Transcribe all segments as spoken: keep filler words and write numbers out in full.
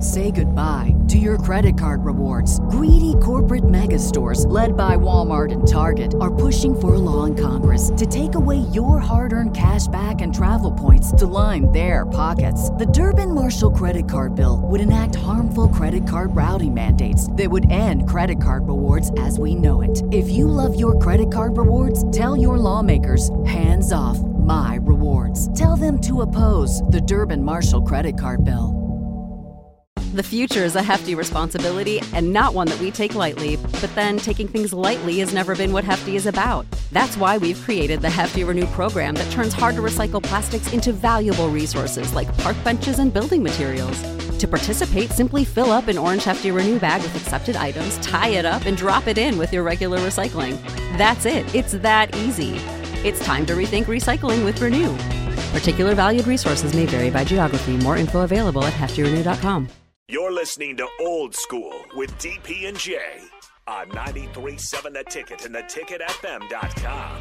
Say goodbye to your credit card rewards. Greedy corporate mega stores, led by Walmart and Target, are pushing for a law in Congress to take away your hard-earned cash back and travel points to line their pockets. The Durbin-Marshall credit card bill would enact harmful credit card routing mandates that would end credit card rewards as we know it. If you love your credit card rewards, tell your lawmakers, hands off my rewards. Tell them to oppose the Durbin-Marshall credit card bill. The future is a hefty responsibility and not one that we take lightly. But then taking things lightly has never been what Hefty is about. That's why we've created the Hefty Renew program that turns hard-to-recycle plastics into valuable resources like park benches and building materials. To participate, simply fill up an orange Hefty Renew bag with accepted items, tie it up, and drop it in with your regular recycling. That's it. It's that easy. It's time to rethink recycling with Renew. Particular valued resources may vary by geography. More info available at hefty renew dot com. You're listening to Old School with D P and J on ninety-three point seven The Ticket and the ticket f m dot com.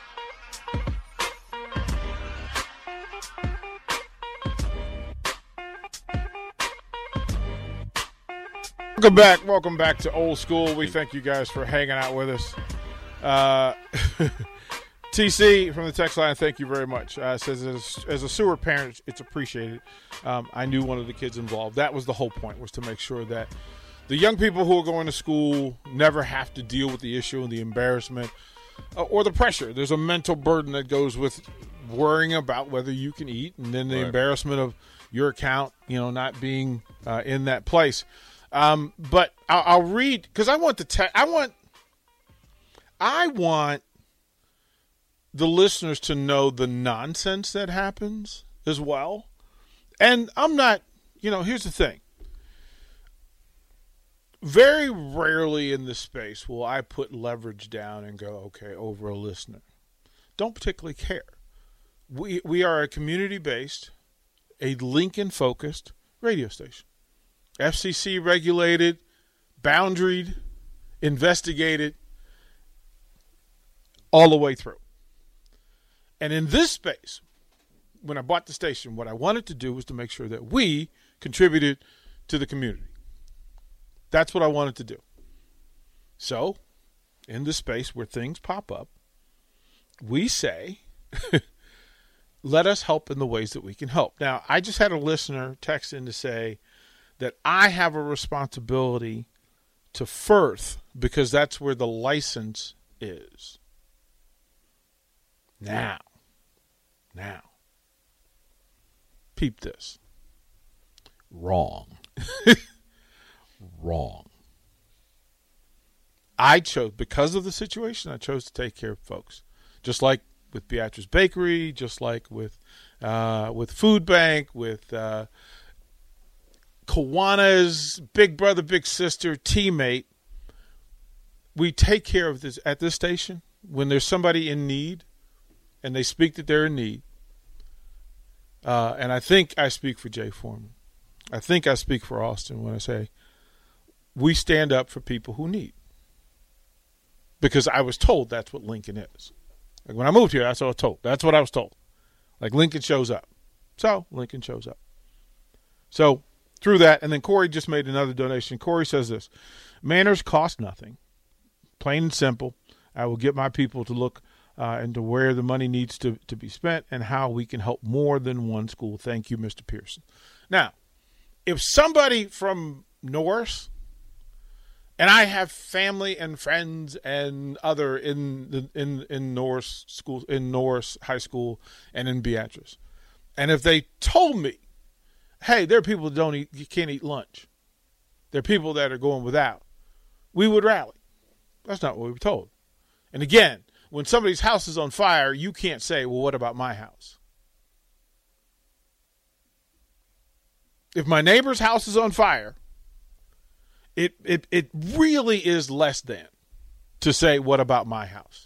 Welcome back. Welcome back to Old School. We thank you guys for hanging out with us. Uh, T C from the text line, thank you very much. Uh, says, as, as a sewer parent, it's appreciated. Um, I knew one of the kids involved. That was the whole point, was to make sure that the young people who are going to school never have to deal with the issue and the embarrassment uh, or the pressure. There's a mental burden that goes with worrying about whether you can eat, and then the right. embarrassment of your account, you know, not being uh, in that place. Um, but I'll, I'll read, because I want the te- I want I want the listeners to know the nonsense that happens as well. And I'm not, you know, here's the thing. Very rarely in this space will I put leverage down and go, okay, over a listener. Don't particularly care. We we are a community-based, a Lincoln-focused radio station. F C C regulated, boundaried, investigated, all the way through. And in this space, when I bought the station, what I wanted to do was to make sure that we contributed to the community. That's what I wanted to do. So, in this space where things pop up, we say, let us help in the ways that we can help. Now, I just had a listener text in to say that I have a responsibility to Firth because that's where the license is. Now, now, peep this. Wrong. Wrong. I chose, because of the situation, I chose to take care of folks. Just like with Beatrice Bakery, just like with uh, with Food Bank, with uh, Kawana's big brother, big sister, teammate. We take care of this at this station when there's somebody in need and they speak that they're in need. Uh, and I think I speak for Jay Foreman. I think I speak for Austin when I say we stand up for people who need. Because I was told that's what Lincoln is. Like when I moved here, that's what I was told. That's what I was told. Like Lincoln shows up. So Lincoln shows up. So through that, and then Corey just made another donation. Corey says this: manners cost nothing. Plain and simple. I will get my people to look uh, into where the money needs to, to be spent and how we can help more than one school. Thank you, Mister Pearson. Now, if somebody from Norris, and I have family and friends and other in the in in Norris school, in Norris High School, and in Beatrice, and if they told me, hey, there are people that don't eat, you can't eat lunch. There are people that are going without, we would rally. That's not what we were told. And again, when somebody's house is on fire, you can't say, well, what about my house? If my neighbor's house is on fire, it it it really is less than to say, what about my house?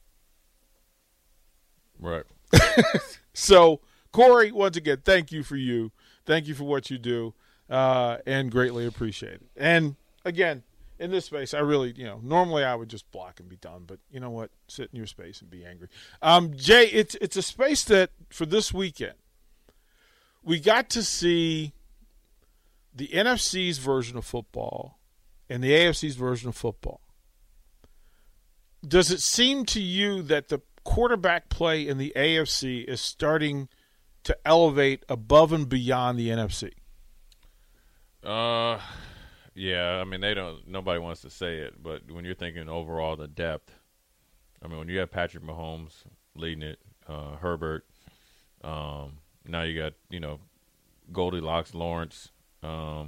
Right. So, Corey, once again, thank you for you. Thank you for what you do, uh, and greatly appreciate it. And, again, in this space, I really, you know, normally I would just block and be done, but you know what? Sit in your space and be angry. Um, Jay, it's it's a space that, for this weekend, we got to see the N F C's version of football and the A F C's version of football, does it seem to you that the quarterback play in the A F C is starting to elevate above and beyond the N F C? Uh, yeah. I mean, they don't. Nobody wants to say it, but when you're thinking overall the depth, I mean, when you have Patrick Mahomes leading it, uh, Herbert, um, now you got you know Goldilocks, Lawrence. Um,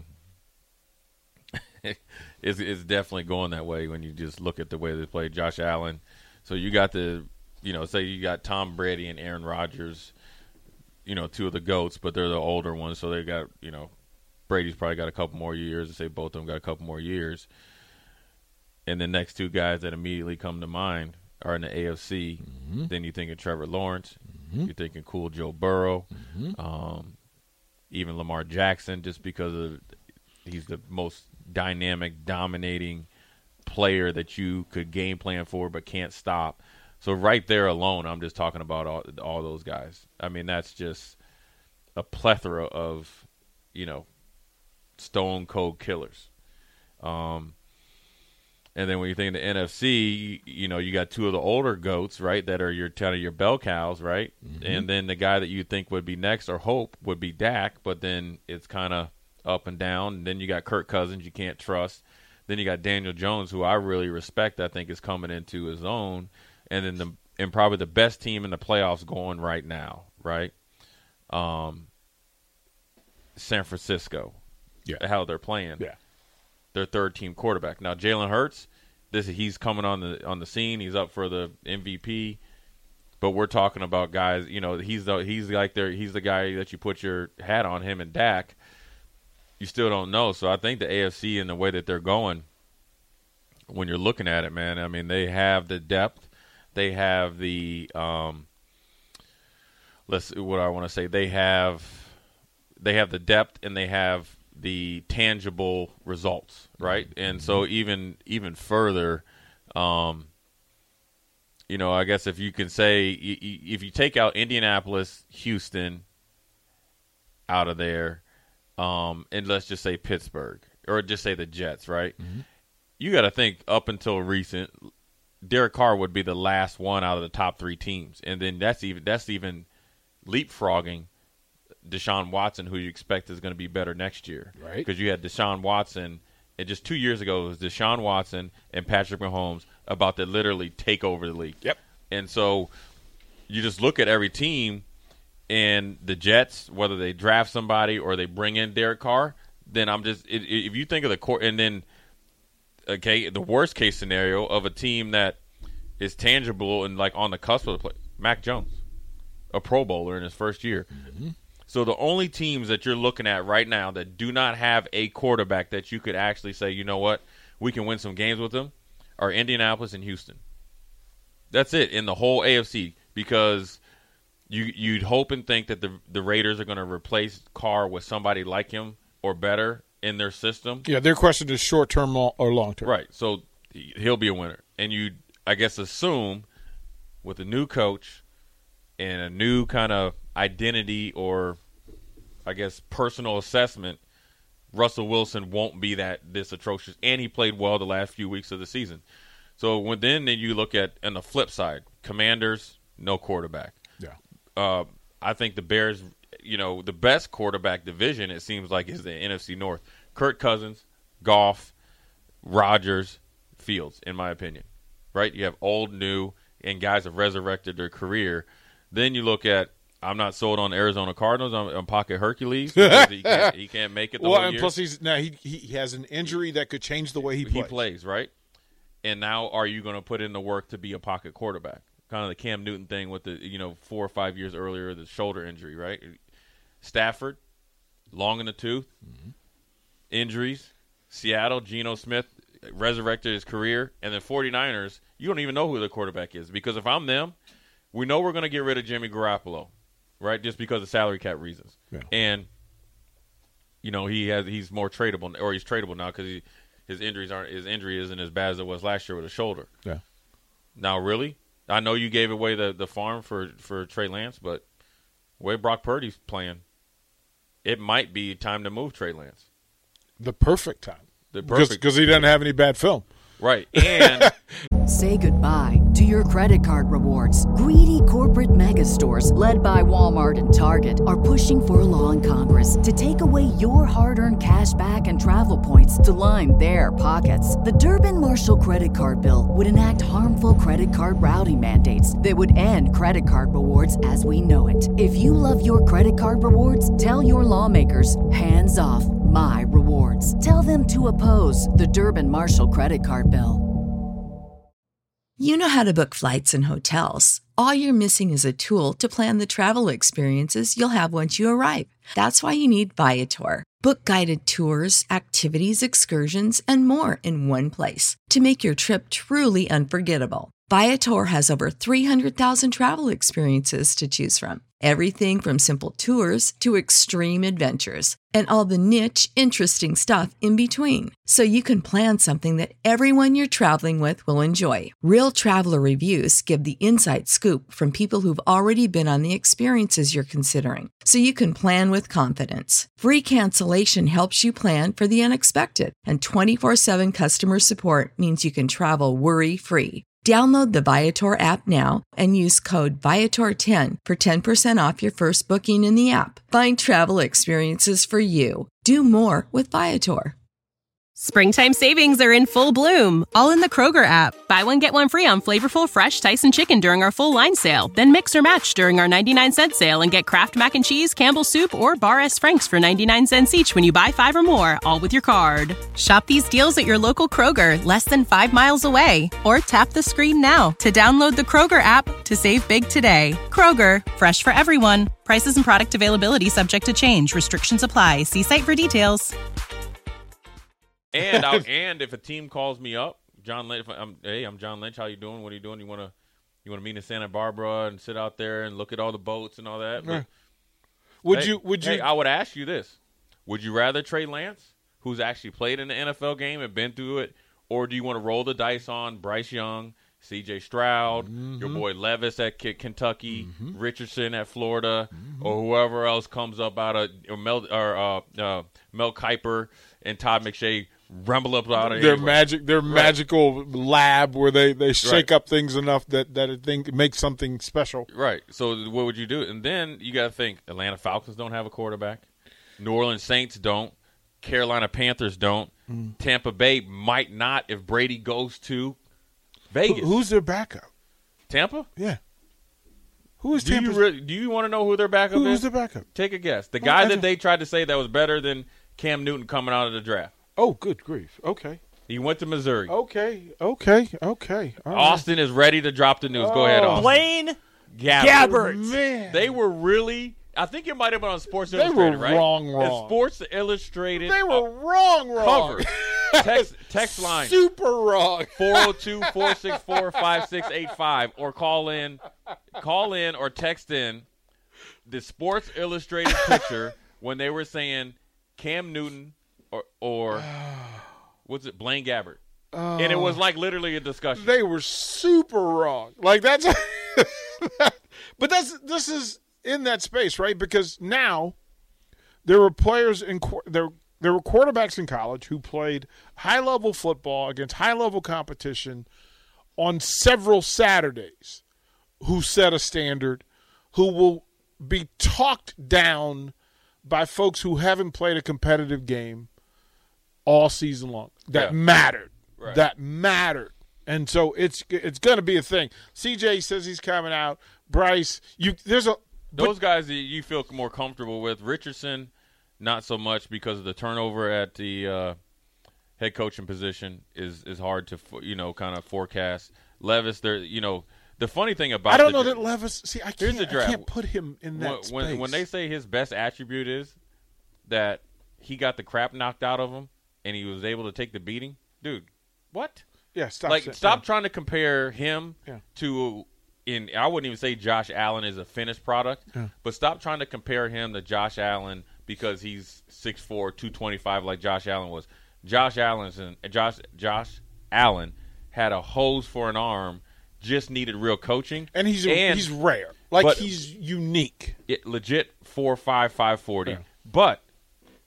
it's, it's definitely going that way when you just look at the way they play. Josh Allen. So you got the, you know, say you got Tom Brady and Aaron Rodgers, you know, two of the GOATs, but they're the older ones. So they got, you know, Brady's probably got a couple more years. I say both of them got a couple more years. And the next two guys that immediately come to mind are in the A F C. Mm-hmm. Then you think of Trevor Lawrence. Mm-hmm. You're thinking cool Joe Burrow. Mm-hmm. Um, even Lamar Jackson, just because of he's the most dynamic, dominating player that you could game plan for but can't stop. So right there alone, I'm just talking about all, all those guys. I mean, that's just a plethora of, you know, stone cold killers. Um, and then when you think of the N F C, you, you know, you got two of the older GOATs, right, that are your kind of your bell cows, right? Mm-hmm. And then the guy that you think would be next or hope would be Dak, but then it's kind of up and down. And then you got Kirk Cousins you can't trust. Then you got Daniel Jones, who I really respect, I think is coming into his own. And then the and probably the best team in the playoffs going right now, right? Um, San Francisco. Yeah. How they're playing. Yeah. Their third team quarterback. Now Jalen Hurts, this he's coming on the on the scene. He's up for the M V P. But we're talking about guys, you know, he's the he's like their he's the guy that you put your hat on, him and Dak. You still don't know. So I think the A F C and the way that they're going, when you're looking at it, man, I mean, they have the depth. They have the um, let's what I want to say. They have they have the depth and they have the tangible results, right? And so even even further, um, you know, I guess if you can say if you take out Indianapolis, Houston out of there, um, and let's just say Pittsburgh or just say the Jets, right? Mm-hmm. You got to think up until recent, Derek Carr would be the last one out of the top three teams, and then that's even that's even leapfrogging Deshaun Watson, who you expect is going to be better next year, right? Because you had Deshaun Watson, and just two years ago it was Deshaun Watson and Patrick Mahomes about to literally take over the league. Yep. And so you just look at every team, and the Jets, whether they draft somebody or they bring in Derek Carr, then I'm just it, it, if you think of the core, and then okay, the worst case scenario of a team that is tangible and like on the cusp of the play, Mac Jones, a Pro Bowler in his first year. Mm-hmm. So the only teams that you're looking at right now that do not have a quarterback that you could actually say, you know what, we can win some games with them, are Indianapolis and Houston. That's it in the whole A F C, because you, you'd hope and think that the the Raiders are going to replace Carr with somebody like him or better in their system. Yeah, their question is short-term or long-term. Right, so he'll be a winner. And you, I guess, assume with a new coach and a new kind of identity or, I guess, personal assessment, Russell Wilson won't be that this atrocious. And he played well the last few weeks of the season. So when then, then you look at, on the flip side, Commanders, no quarterback. Yeah. Uh, I think the Bears, you know, the best quarterback division, it seems like, is the N F C North. Kirk Cousins, Goff, Rodgers, Fields, in my opinion. Right? You have old, new, and guys have resurrected their career. Then you look at, I'm not sold on the Arizona Cardinals. I'm on Pocket Hercules. Because he, can't, he can't make it the well, whole and year. plus he's now he he has an injury that could change the way he plays. He plays, right? And now are you going to put in the work to be a pocket quarterback? Kind of the Cam Newton thing with the, you know, four or five years earlier, the shoulder injury, right? Stafford, long in the tooth, mm-hmm. injuries. Seattle, Geno Smith resurrected his career. And then 49ers, you don't even know who the quarterback is. Because if I'm them, we know we're going to get rid of Jimmy Garoppolo, right? Just because of salary cap reasons. Yeah. And, you know, he has he's more tradable, or he's tradable now because he, his injuries aren't his injury isn't as bad as it was last year with a shoulder. Yeah. Now, really, I know you gave away the, the farm for, for Trey Lance, but the way Brock Purdy's playing, it might be time to move Trey Lance. The perfect time. The perfect Because he doesn't have any bad film. Right. And Say goodbye to your credit card rewards. Greedy corporate mega stores, led by Walmart and Target, are pushing for a law in Congress to take away your hard-earned cash back and travel points to line their pockets. The Durbin-Marshall credit card bill would enact harmful credit card routing mandates that would end credit card rewards as we know it. If you love your credit card rewards, tell your lawmakers, hands off my rewards. Tell them to oppose the Durbin-Marshall credit card bill. You know how to book flights and hotels. All you're missing is a tool to plan the travel experiences you'll have once you arrive. That's why you need Viator. Book guided tours, activities, excursions, and more in one place to make your trip truly unforgettable. Viator has over three hundred thousand travel experiences to choose from. Everything from simple tours to extreme adventures and all the niche, interesting stuff in between. So you can plan something that everyone you're traveling with will enjoy. Real traveler reviews give the inside scoop from people who've already been on the experiences you're considering. So you can plan with confidence. Free cancellation helps you plan for the unexpected. And twenty-four seven customer support means you can travel worry-free. Download the Viator app now and use code Viator ten for ten percent off your first booking in the app. Find travel experiences for you. Do more with Viator. Springtime savings are in full bloom, all in the Kroger app. Buy one, get one free on flavorful fresh Tyson chicken during our full line sale. Then mix or match during our ninety-nine cent sale and get Kraft Mac and Cheese, Campbell's Soup, or Bar S. Frank's for ninety-nine cents each when you buy five or more, all with your card. Shop these deals at your local Kroger, less than five miles away. Or tap the screen now to download the Kroger app to save big today. Kroger, fresh for everyone. Prices and product availability subject to change. Restrictions apply. See site for details. And I'll, and if a team calls me up, John Lynch, I'm, hey, I'm John Lynch. How you doing? What are you doing? You want to you want to meet in Santa Barbara and sit out there and look at all the boats and all that? Yeah. But, Would hey, you? Would you? Hey, I would ask you this: would you rather Trey Lance, who's actually played in the N F L game and been through it, or do you want to roll the dice on Bryce Young, C J Stroud, mm-hmm. your boy Levis at K- Kentucky, mm-hmm. Richardson at Florida, mm-hmm. or whoever else comes up out of or Mel or uh, uh, Mel Kiper and Todd McShay? Rumble up out of their anywhere. magic, their right. magical lab where they, they shake right. up things enough that that it think makes something special. Right. So what would you do? And then you got to think: Atlanta Falcons don't have a quarterback, New Orleans Saints don't, Carolina Panthers don't, mm. Tampa Bay might not if Brady goes to Vegas. Who, who's their backup? Tampa? Yeah. Who is do Tampa? You really, do you want to know who their backup who, is? Who's their backup? Take a guess. The guy that they tried to say that was better than Cam Newton coming out of the draft. Oh, good grief. Okay. He went to Missouri. Okay, okay, okay. All Austin right. is ready to drop the news. Oh. Go ahead, Austin. Blaine Gabbert. Gabbert. Man. They were really – I think it might have been on Sports they Illustrated, were right? wrong, wrong. The Sports Illustrated They were uh, wrong, wrong. cover. text, text line. Super wrong. four oh two, four six four, five six eight five or call in, call in or text in the Sports Illustrated picture when they were saying Cam Newton – Or, or what's it, Blaine Gabbert. Uh, and it was like literally a discussion. They were super wrong. Like that's – but that's this is in that space, right? Because now there were players in there there were quarterbacks in college who played high-level football against high-level competition on several Saturdays who set a standard, who will be talked down by folks who haven't played a competitive game all season long. That yeah. mattered. Right. That mattered. And so it's it's going to be a thing. C J says he's coming out. Bryce, you there's a those guys that you feel more comfortable with. Richardson, not so much because of the turnover at the uh, head coaching position is is hard to you know kind of forecast. Levis, there you know the funny thing about I don't the, know that Levis. See, I can't, I can't put him in that when, space. When, when they say his best attribute is that he got the crap knocked out of him and he was able to take the beating, dude. What? Yeah, stop. Like, saying, stop yeah. trying to compare him yeah. to. In I wouldn't even say Josh Allen is a finished product, yeah. but stop trying to compare him to Josh Allen because he's six four, two twenty-five like Josh Allen was. Josh Allen's and Josh Josh Allen had a hose for an arm, just needed real coaching, and he's a, and, he's rare, like he's unique. It legit four five five forty, yeah. but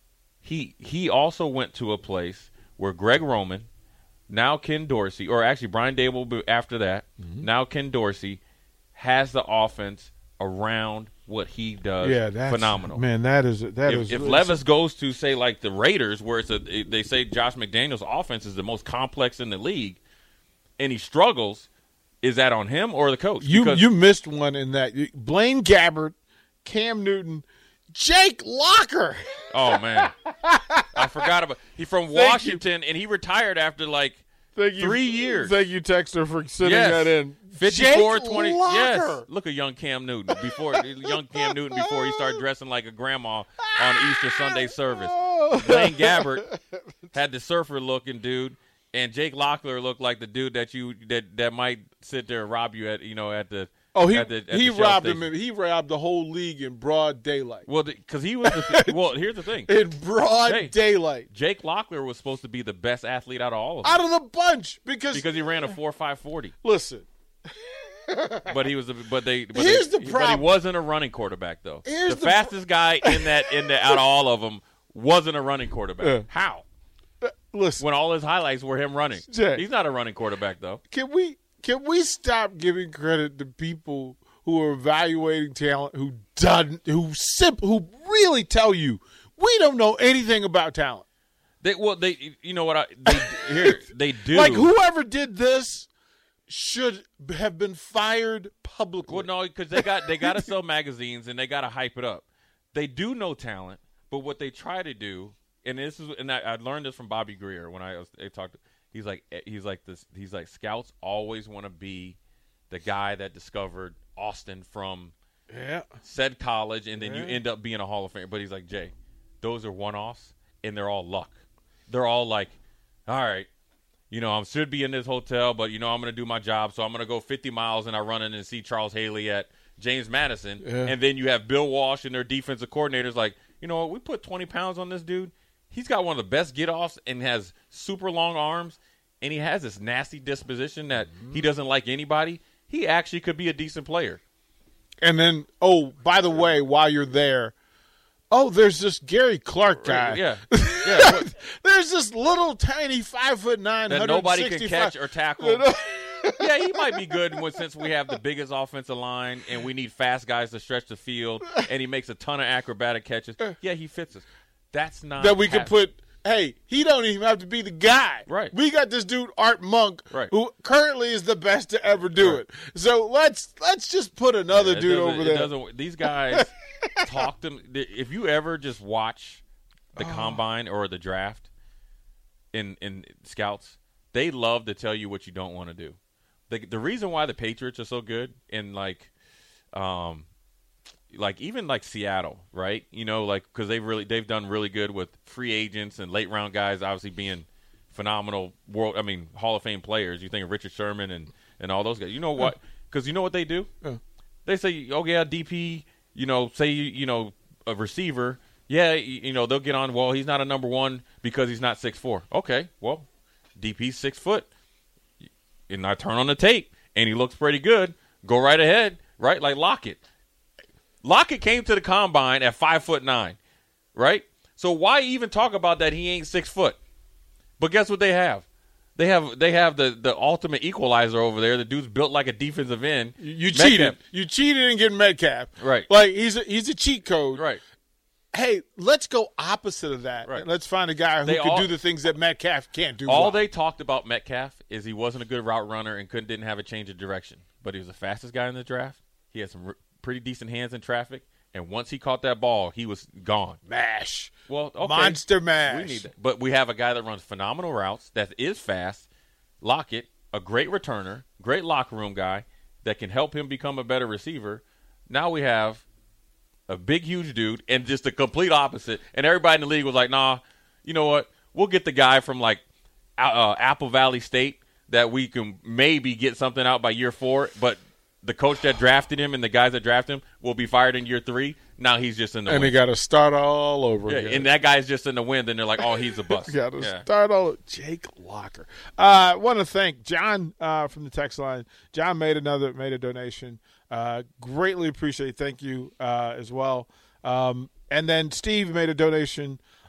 he he also went to a place where Greg Roman, now Ken Dorsey, or actually Brian Daboll after that, mm-hmm. now Ken Dorsey, has the offense around what he does. Yeah, that's phenomenal. Man, that is that if, is. If Levis goes to say like the Raiders, where it's a, they say Josh McDaniels' offense is the most complex in the league, and he struggles, is that on him or the coach? You because you missed one in that. Blaine Gabbert, Cam Newton, Jake Locker. Oh man, I forgot about he from Washington, and he retired after like thank you, three years. Thank you, Texter, for sending yes. that in. fifty-four twenty Yes, look at young Cam Newton before young Cam Newton before he started dressing like a grandma on Easter Sunday service. Blaine Gabbert had the surfer looking dude, and Jake Locklear looked like the dude that you that, that might sit there and rob you at you know at the. Oh, he at the, at he the robbed station. him. He robbed the whole league in broad daylight. Well, because he was. The, well, here's the thing. In broad hey, daylight, Jake Locklear was supposed to be the best athlete out of all of them. Out of the bunch, because because he ran a four five forty. Listen, but he was. A, but they. But here's they, the problem. But he wasn't a running quarterback though. Here's the, the fastest guy in that in the out of all of them wasn't a running quarterback. Uh, How? Uh, listen, when all his highlights were him running, Jay, he's not a running quarterback though. Can we can we stop giving credit to people who are evaluating talent, who done, who simp, who really tell you we don't know anything about talent? They well, they you know what I they here they do like whoever did this should have been fired publicly. Well, no, because they got they got to sell magazines and they got to hype it up. They do know talent, but what they try to do, and this is and I, I learned this from Bobby Greer when I was I talked. He's like he's like this. He's like scouts always want to be the guy that discovered Austin from yeah. said college, and then yeah. you end up being a Hall of Famer. But he's like, Jay, those are one-offs, and they're all luck. They're all like, all right, you know, I should be in this hotel, but, you know, I'm going to do my job, so I'm going to go fifty miles, and I run in and see Charles Haley at James Madison. Yeah. And then you have Bill Walsh and their defensive coordinators like, you know what, we put twenty pounds on this dude. He's got one of the best get-offs and has super long arms, and he has this nasty disposition that mm-hmm. he doesn't like anybody. He actually could be a decent player. And then, oh, by the way, while you're there, oh, there's this Gary Clark guy. Yeah, yeah. There's this little tiny five foot nine that nobody can catch or tackle. Yeah, he might be good when, since we have the biggest offensive line and we need fast guys to stretch the field, and he makes a ton of acrobatic catches. Yeah, he fits us. That's not that we happening. could put. Hey, he don't even have to be the guy. Right. We got this dude Art Monk, right. who currently is the best to ever do right. it. So let's let's just put another yeah, dude over there. Doesn't, these guys talk to me. If you ever just watch the oh. combine or the draft in in scouts, they love to tell you what you don't want to do. The the reason why the Patriots are so good in like, um. like even like Seattle, right? You know, like because they've really they've done really good with free agents and late round guys, obviously being phenomenal world. I mean, Hall of Fame players. You think of Richard Sherman and, and all those guys. You know what? Because you know what they do? Yeah. They say, oh yeah, D P. You know, say you know a receiver. Yeah, you, you know they'll get on. Well, he's not a number one because he's not six four. Okay, well, D P's six foot, and I turn on the tape and he looks pretty good. Go right ahead, right? Like Lockett. Lockett came to the combine at five foot nine, right? So why even talk about that? He ain't six foot. But guess what they have? They have they have the, the ultimate equalizer over there. The dude's built like a defensive end. You, you cheated. You cheated and get Metcalf. Right. Like he's a, he's a cheat code. Right. Hey, let's go opposite of that. Right. Let's find a guy who they can all, do the things that Metcalf can't do. All well. they talked about Metcalf is he wasn't a good route runner and couldn't didn't have a change of direction. But he was the fastest guy in the draft. He had some r- pretty decent hands in traffic. And once he caught that ball, he was gone. Mash. Well, okay. Monster mash. We need that. But we have a guy that runs phenomenal routes, that is fast. Lockett, a great returner, great locker room guy that can help him become a better receiver. Now we have a big, huge dude and just the complete opposite. And everybody in the league was like, nah, you know what? We'll get the guy from, like, uh, Apple Valley State that we can maybe get something out by year four, but – the coach that drafted him and the guys that drafted him will be fired in year three. Now he's just in the and wind. And they got to start all over yeah, again. And that guy's just in the wind, and they're like, oh, he's a bust. got to yeah. start all over. Jake Locker. I uh, want to thank John uh, from the text line. John made another made a donation. Uh, greatly appreciate it. Thank you uh, as well. Um, and then Steve made a donation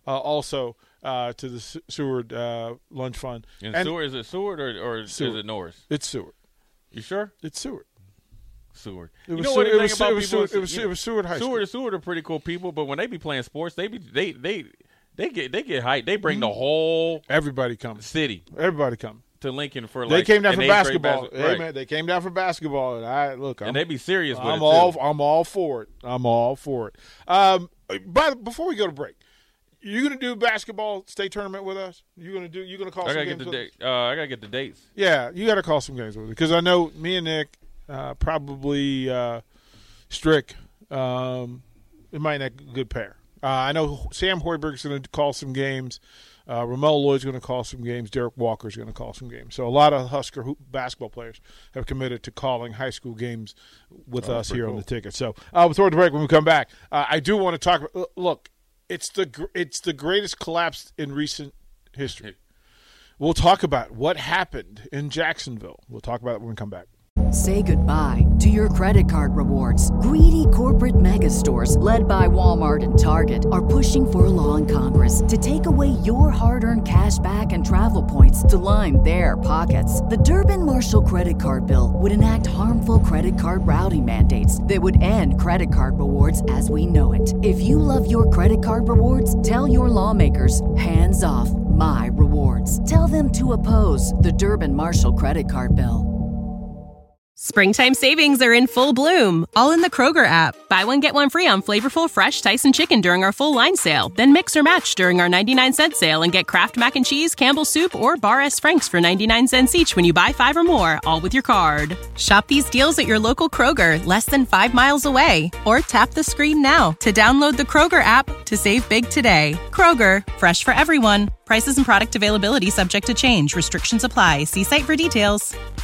uh, also uh, to the Seward uh, Lunch Fund. And, and Seward, is it Seward or, or Seward. is it Norris? It's Seward. You sure? It's Seward. Seward. It was you know Seward, what? it was, about it was, people, Seward, it was, you know, it was Seward High School. Seward and Seward are pretty cool people, but when they be playing sports, they be they they they get they get hyped. They bring mm-hmm. the whole everybody comes city. Everybody comes to Lincoln for like they came down for basketball. Bas- hey right. man, they came down for basketball, and I look. I'm, and they be serious. With I'm it all too. I'm all for it. I'm all for it. Um, but before we go to break, you gonna do basketball state tournament with us? You gonna do? You gonna call? I some gotta games get the with date. Uh, I gotta get the dates. Yeah, you gotta call some games with us because I know me and Nick, uh, probably uh, Strick. Um, it might not be a good pair. Uh, I know Sam Hoiberg's going to call some games. Uh, Ramel Lloyd's going to call some games. Derek Walker's going to call some games. So a lot of Husker hoop basketball players have committed to calling high school games with oh, us here cool. on the ticket. So uh, we'll throw the break when we come back. Uh, I do want to talk – look, it's the it's the greatest collapse in recent history. We'll talk about what happened in Jacksonville. We'll talk about it when we come back. Say goodbye to your credit card rewards. Greedy corporate mega stores, led by Walmart and Target, are pushing for a law in Congress to take away your hard-earned cash back and travel points to line their pockets. The Durbin-Marshall credit card bill would enact harmful credit card routing mandates that would end credit card rewards as we know it. If you love your credit card rewards, tell your lawmakers, hands off my rewards. Tell them to oppose the Durbin-Marshall credit card bill. Springtime savings are in full bloom, all in the Kroger app. Buy one, get one free on flavorful, fresh Tyson chicken during our full line sale. Then mix or match during our ninety-nine cent sale and get Kraft Mac and Cheese, Campbell's Soup, or Bar S. Frank's for ninety-nine cents each when you buy five or more, all with your card. Shop these deals at your local Kroger, less than five miles away. Or tap the screen now to download the Kroger app to save big today. Kroger, fresh for everyone. Prices and product availability subject to change. Restrictions apply. See site for details.